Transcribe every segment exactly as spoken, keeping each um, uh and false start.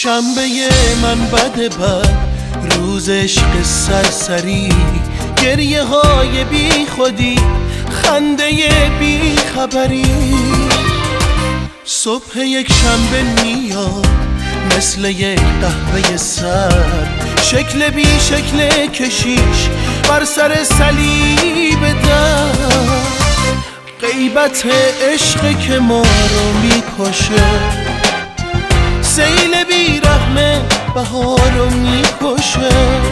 شنبه من بد بد، روز عشق سرسری، گریه های بی خودی، خنده بی خبری. صبح یک شنبه میاد مثل یک قهوه سرد، شکل بی شکل کشیش بر سر صلیب درد. غیبت عشق که ما رو میکشه، سیل بی رحمه بهار رو میکشه.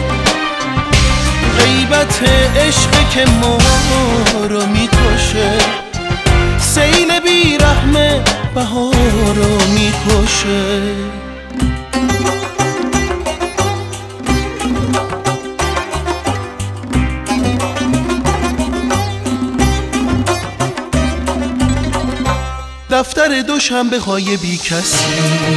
غیبت عشق که ما رو میکشه، سیل بی رحمه بهار رو میکشه. دفتر دوشنبه های بی کسی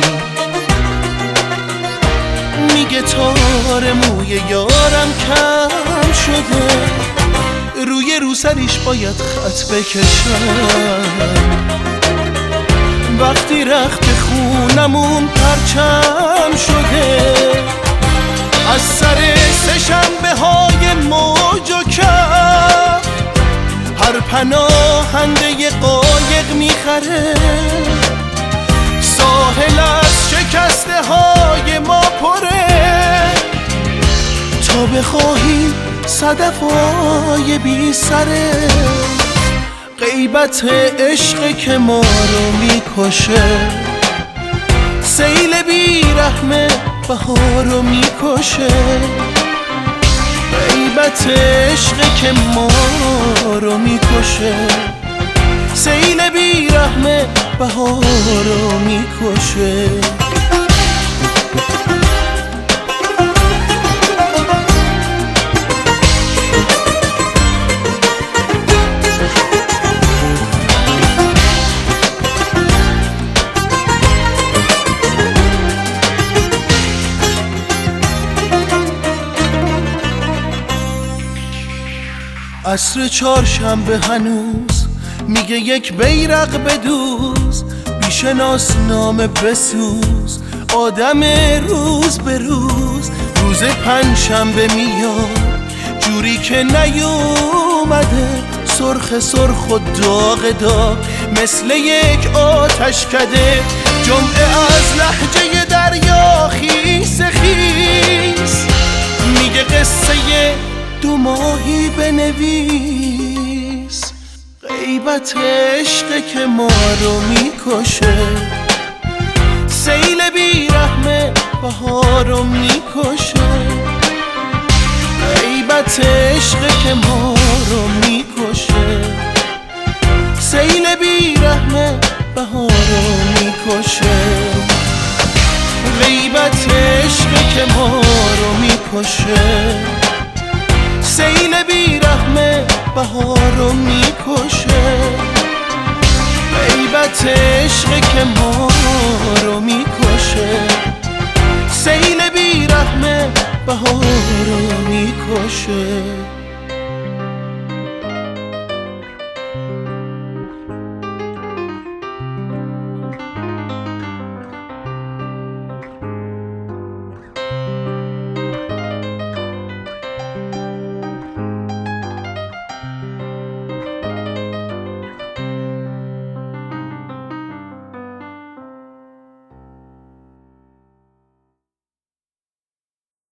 میگه تار موی یارم کم شده، روی روسریش باید خط بکشم. وقتی رخت خونمون پرچم شده، از سر سه شنبه های موج و کف هر پناهنده قایق میخره. ساحل از شکسته های ما پره، تا بخواهیم صدف های بی سره. غیبت عشق که ما رو میکشه، سیل بی رحمه بهار رو میکشه. غیبت عشق که ما رو میکشه، سیل بی رحمه بهار رو میکشه. عصر چهارشنبه هنوز میگه یک بیرق بدوز، بیشناس نامه بسوز، آدم روز به روز. روز پنجشنبه میاد جوری که نیومده، سرخ سرخ و داغ داغ مثل یک آتش کده. جمعه از لهجه دریا خیس خیس میگه قصه دو ماهی بنویس. غیبت عشق که ما رو میکشه، سیل بی رحمه بهار رو میکشه. غیبت عشق که ما رو میکشه، سیل بی رحمه بهار رو میکشه. غیبت عشق که ما رو میکشه، سیل بی رحمه بهار رو میکشه. غیبت عشق که ما رو میکشه، سیل بی رحمه بهار رو میکشه.